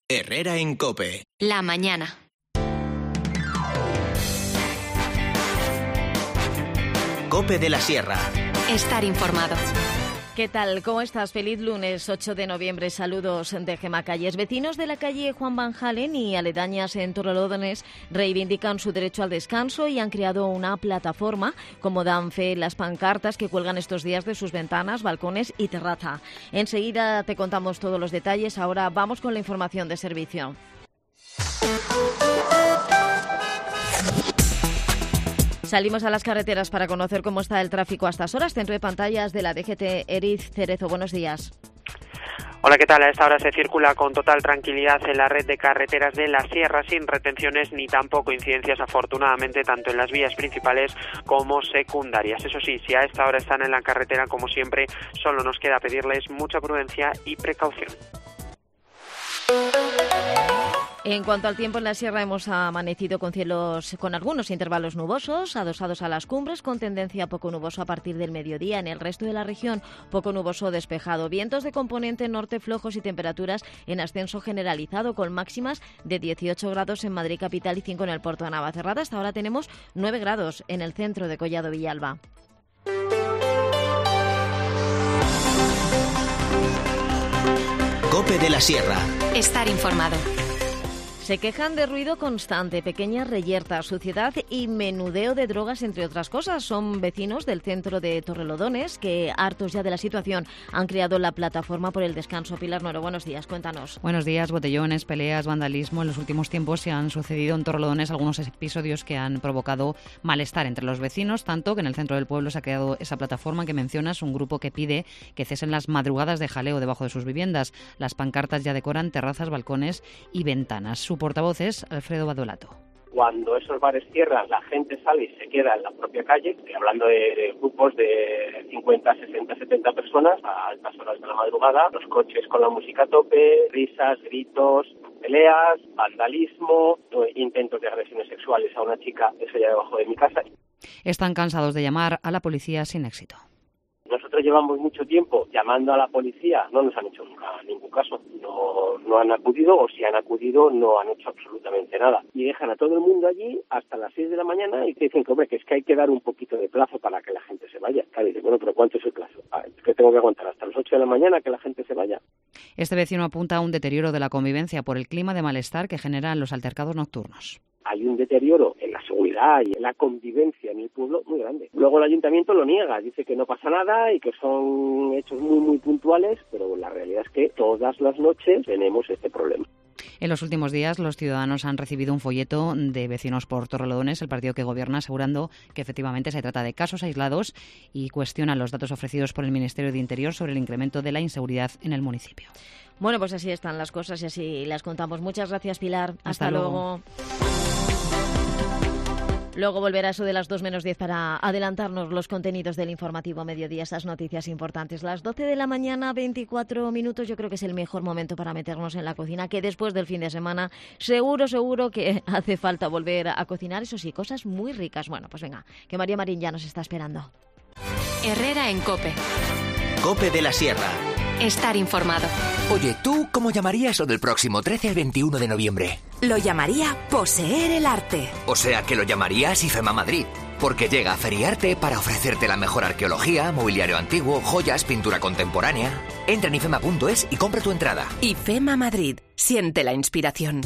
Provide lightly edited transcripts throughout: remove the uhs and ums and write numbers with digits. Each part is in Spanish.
Herrera en COPE. La mañana. COPE de la Sierra. Estar informado. ¿Qué tal? ¿Cómo estás? Feliz lunes 8 de noviembre. Saludos de Gemma Calles. Vecinos de la calle Juan Van Halen y aledañas en Torrelodones reivindican su derecho al descanso y han creado una plataforma, como dan fe las pancartas que cuelgan estos días de sus ventanas, balcones y terraza. Enseguida te contamos todos los detalles. Ahora vamos con la información de servicio. Salimos a las carreteras para conocer cómo está el tráfico a estas horas. Centro de pantallas de la DGT, Eriz Cerezo. Buenos días. Hola, ¿qué tal? A esta hora se circula con total tranquilidad en la red de carreteras de la Sierra, sin retenciones ni tampoco incidencias, afortunadamente, tanto en las vías principales como secundarias. Eso sí, si a esta hora están en la carretera, como siempre, solo nos queda pedirles mucha prudencia y precaución. En cuanto al tiempo, en la Sierra hemos amanecido con cielos con algunos intervalos nubosos, adosados a las cumbres, con tendencia poco nuboso a partir del mediodía. En el resto de la región, poco nuboso despejado. Vientos de componente norte flojos y temperaturas en ascenso generalizado, con máximas de 18 grados en Madrid capital y 5 en el puerto de Navacerrada. Hasta ahora tenemos 9 grados en el centro de Collado Villalba. COPE de la Sierra. Estar informado. Se quejan de ruido constante, pequeñas reyertas, suciedad y menudeo de drogas, entre otras cosas. Son vecinos del centro de Torrelodones que, hartos ya de la situación, han creado la plataforma por el descanso. Pilar Noro, buenos días, cuéntanos. Buenos días. Botellones, peleas, vandalismo. En los últimos tiempos se han sucedido en Torrelodones algunos episodios que han provocado malestar entre los vecinos, tanto que en el centro del pueblo se ha creado esa plataforma que mencionas, un grupo que pide que cesen las madrugadas de jaleo debajo de sus viviendas. Las pancartas ya decoran terrazas, balcones y ventanas. Su portavoz es Alfredo Badolato. Cuando esos bares cierran, la gente sale y se queda en la propia calle. Estoy hablando de grupos de 50, 60, 70 personas a altas horas de la madrugada. Los coches con la música a tope, risas, gritos, peleas, vandalismo, intentos de agresiones sexuales a una chica, eso ya debajo de mi casa. Están cansados de llamar a la policía sin éxito. Nosotros llevamos mucho tiempo llamando a la policía, no nos han hecho nunca ningún caso, no han acudido, o si han acudido no han hecho absolutamente nada. Y dejan a todo el mundo allí hasta las 6 de la mañana y te dicen que, hombre, que es que hay que dar un poquito de plazo para que la gente se vaya. Claro, y dice, bueno, pero ¿cuánto es el plazo? Que tengo que aguantar hasta las 8 de la mañana que la gente se vaya. Este vecino apunta a un deterioro de la convivencia por el clima de malestar que generan los altercados nocturnos. Hay un deterioro en la seguridad y en la convivencia en el pueblo muy grande. Luego el ayuntamiento lo niega, dice que no pasa nada y que son hechos muy, muy puntuales, pero la realidad es que todas las noches tenemos este problema. En los últimos días, los ciudadanos han recibido un folleto de Vecinos por Torrelodones, el partido que gobierna, asegurando que efectivamente se trata de casos aislados y cuestionan los datos ofrecidos por el Ministerio de Interior sobre el incremento de la inseguridad en el municipio. Bueno, pues así están las cosas y así las contamos. Muchas gracias, Pilar. Hasta luego. Luego volverá eso de las 2 menos 10 para adelantarnos los contenidos del informativo mediodía, esas noticias importantes. Las 12 de la mañana, 24 minutos, yo creo que es el mejor momento para meternos en la cocina, que después del fin de semana seguro que hace falta volver a cocinar, eso sí, cosas muy ricas. Bueno, pues venga, que María Marín ya nos está esperando. Herrera en COPE. COPE de la Sierra. Estar informado. Oye, ¿tú cómo llamarías lo del próximo 13 al 21 de noviembre? Lo llamaría Poseer el Arte. O sea, que lo llamarías IFEMA Madrid, porque llega a Feriarte para ofrecerte la mejor arqueología, mobiliario antiguo, joyas, pintura contemporánea. Entra en ifema.es y compra tu entrada. IFEMA Madrid. Siente la inspiración.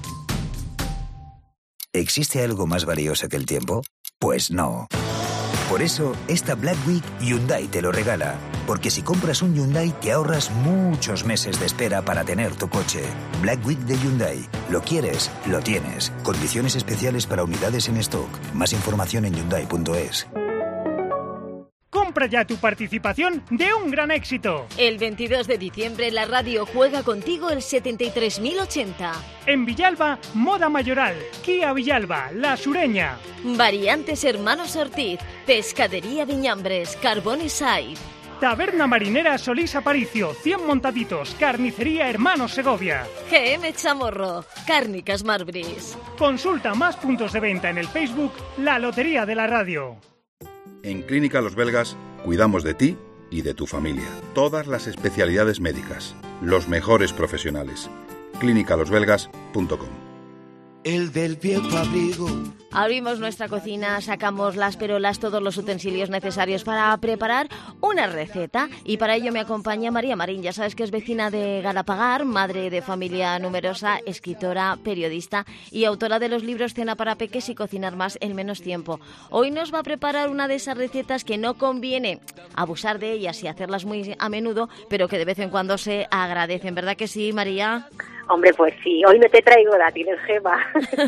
¿Existe algo más valioso que el tiempo? Pues no. Por eso, esta Black Week Hyundai te lo regala. Porque si compras un Hyundai te ahorras muchos meses de espera para tener tu coche. Black Week de Hyundai. Lo quieres, lo tienes. Condiciones especiales para unidades en stock. Más información en Hyundai.es. Compra ya tu participación de un gran éxito. El 22 de diciembre la radio juega contigo el 73.080. En Villalba, Moda Mayoral, Kia Villalba, La Sureña. Variantes Hermanos Ortiz, Pescadería Viñambres, Carbones Side. Taberna Marinera Solís Aparicio, 100 montaditos, Carnicería Hermanos Segovia. GM Chamorro, Cárnicas Marbris. Consulta más puntos de venta en el Facebook La Lotería de la Radio. En Clínica Los Belgas cuidamos de ti y de tu familia. Todas las especialidades médicas, los mejores profesionales. clinicalosbelgas.com. El del viejo abrigo. Abrimos nuestra cocina, sacamos las perolas, todos los utensilios necesarios para preparar una receta. Y para ello me acompaña María Marín. Ya sabes que es vecina de Galapagar, madre de familia numerosa, escritora, periodista y autora de los libros Cena para peques y Cocinar más en menos tiempo. Hoy nos va a preparar una de esas recetas que no conviene abusar de ellas y hacerlas muy a menudo, pero que de vez en cuando se agradecen. ¿Verdad que sí, María? Hombre, pues sí, hoy no te traigo dátiles, Gema.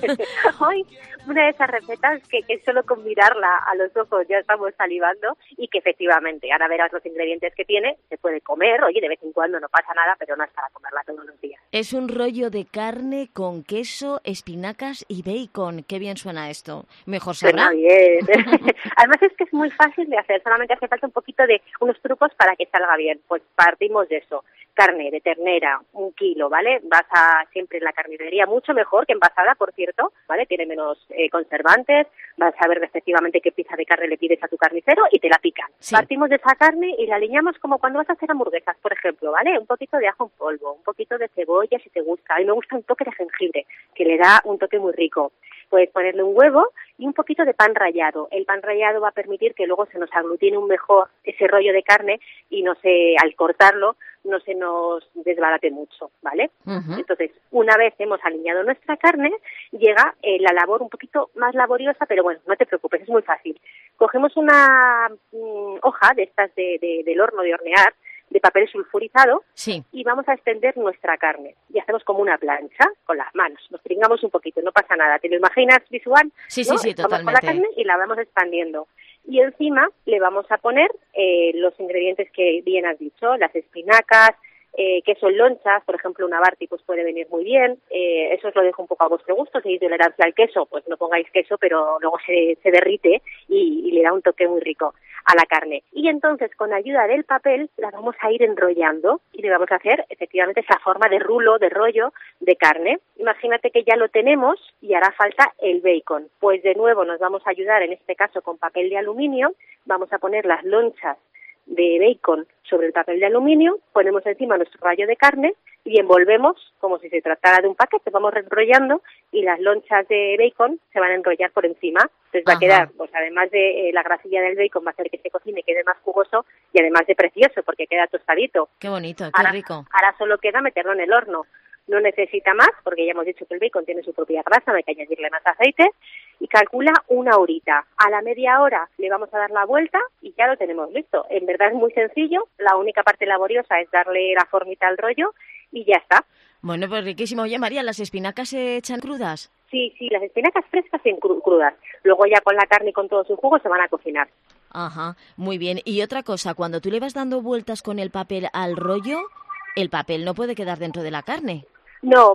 Hoy una de esas recetas que solo con mirarla a los ojos ya estamos salivando y que efectivamente, ahora verás los ingredientes que tiene, se puede comer, oye, de vez en cuando no pasa nada, pero no es para comerla todos los días. Es un rollo de carne con queso, espinacas y bacon. Qué bien suena esto. Mejor sabrá. Suena bien. Además es que es muy fácil de hacer, solamente hace falta un poquito de unos trucos para que salga bien. Pues partimos de eso. Carne de ternera, 1 kilo, ¿vale? Vas a siempre en la carnicería, mucho mejor que envasada, por cierto, ¿vale? Tiene menos conservantes, vas a ver efectivamente qué pieza de carne le pides a tu carnicero y te la pican. Sí. Partimos de esa carne y la aliñamos como cuando vas a hacer hamburguesas, por ejemplo, ¿vale? Un poquito de ajo en polvo, un poquito de cebolla si te gusta. A mí me gusta un toque de jengibre, que le da un toque muy rico. Puedes ponerle un huevo y un poquito de pan rallado. El pan rallado va a permitir que luego se nos aglutine un mejor ese rollo de carne y al cortarlo no se nos desbarate mucho, ¿vale? Uh-huh. Entonces, una vez hemos aliñado nuestra carne, llega la labor un poquito más laboriosa, pero bueno, no te preocupes, es muy fácil. Cogemos una hoja de estas del horno de hornear, de papel sulfurizado, sí, y vamos a extender nuestra carne. Y hacemos como una plancha con las manos. Nos pringamos un poquito, no pasa nada. ¿Te lo imaginas visual? Sí, ¿no? sí, totalmente. Vamos con la carne y la vamos expandiendo. Y encima le vamos a poner los ingredientes que bien has dicho, las espinacas, queso en lonchas, por ejemplo, una Barty pues puede venir muy bien. Eso os lo dejo un poco a vuestro gusto. Si hay tolerancia al queso, pues no pongáis queso, pero luego se derrite y le da un toque muy rico a la carne. Y entonces, con ayuda del papel, la vamos a ir enrollando y le vamos a hacer efectivamente esa forma de rulo, de rollo de carne. Imagínate que ya lo tenemos y hará falta el bacon. Pues de nuevo nos vamos a ayudar, en este caso con papel de aluminio, vamos a poner las lonchas de bacon sobre el papel de aluminio, ponemos encima nuestro rollo de carne y envolvemos como si se tratara de un paquete, vamos enrollando y las lonchas de bacon se van a enrollar por encima. Entonces va a quedar, pues además de la grasilla del bacon, va a hacer que se cocine y quede más jugoso y además de precioso porque queda tostadito. Qué bonito, qué rico. Ahora solo queda meterlo en el horno. No necesita más, porque ya hemos dicho que el bacon tiene su propia grasa, no hay que añadirle más aceite, y calcula 1 horita. A la media hora le vamos a dar la vuelta y ya lo tenemos listo. En verdad es muy sencillo, la única parte laboriosa es darle la formita al rollo y ya está. Bueno, pues riquísimo. Oye, María, ¿las espinacas se echan crudas? Sí, las espinacas frescas y crudas. Luego ya con la carne y con todo su jugo se van a cocinar. Ajá, muy bien. Y otra cosa, cuando tú le vas dando vueltas con el papel al rollo, el papel no puede quedar dentro de la carne. No,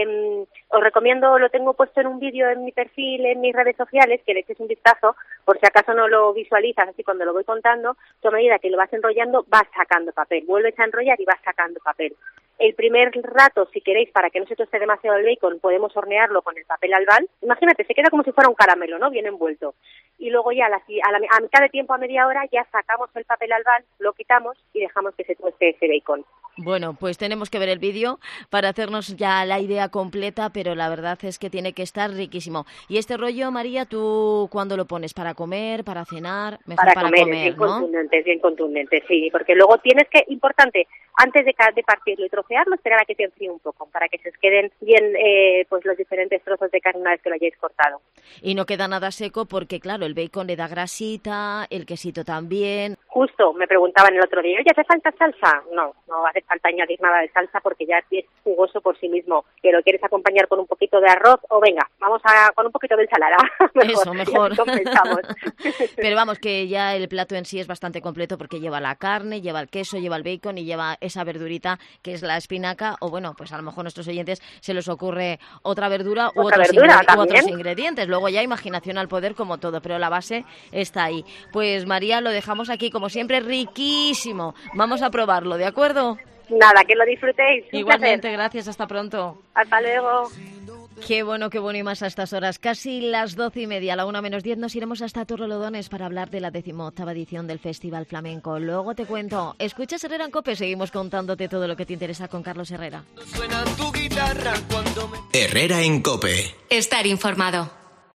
os recomiendo, lo tengo puesto en un vídeo en mi perfil, en mis redes sociales, que le eches un vistazo, por si acaso no lo visualizas, así cuando lo voy contando, tú a medida que lo vas enrollando, vas sacando papel, vuelves a enrollar y vas sacando papel. El primer rato, si queréis, para que no se toste demasiado el bacon, podemos hornearlo con el papel albal. Imagínate, se queda como si fuera un caramelo, ¿no? Bien envuelto. Y luego ya a mitad de tiempo, a media hora, ya sacamos el papel albal, lo quitamos y dejamos que se tueste ese bacon. Bueno, pues tenemos que ver el vídeo para hacernos ya la idea completa, pero la verdad es que tiene que estar riquísimo. Y este rollo, María, ¿tú cuándo lo pones? ¿Para comer, para cenar? Mejor para comer, bien ¿no? Bien contundente, sí, porque luego tienes que, importante, antes de partirlo y trocearlo, esperar a que te enfríe un poco, para que se os queden bien pues los diferentes trozos de carne una vez que lo hayáis cortado. Y no queda nada seco porque, claro, el bacon le da grasita, el quesito también. Justo, me preguntaban el otro día, ¿oye, hace falta salsa? No hace falta añadir nada de salsa porque ya es jugoso por sí mismo. Que lo quieres acompañar con un poquito de arroz o venga, con un poquito de ensalada. Mejor. Compensamos. Pero vamos, que ya el plato en sí es bastante completo porque lleva la carne, lleva el queso, lleva el bacon y lleva esa verdurita que es la espinaca, o bueno, pues a lo mejor a nuestros oyentes se les ocurre otra verdura u otros ingredientes. Luego ya imaginación al poder como todo, pero la base está ahí. Pues María, lo dejamos aquí como siempre, riquísimo. Vamos a probarlo, ¿de acuerdo? Nada, que lo disfrutéis. Igualmente, gracias, hasta pronto. Hasta luego. Qué bueno, y más a estas horas. Casi las 12:30, la 1:10, nos iremos hasta Torrelodones para hablar de la 18ª edición del Festival Flamenco. Luego te cuento. Escuchas Herrera en COPE, seguimos contándote todo lo que te interesa con Carlos Herrera. Herrera en COPE. Estar informado.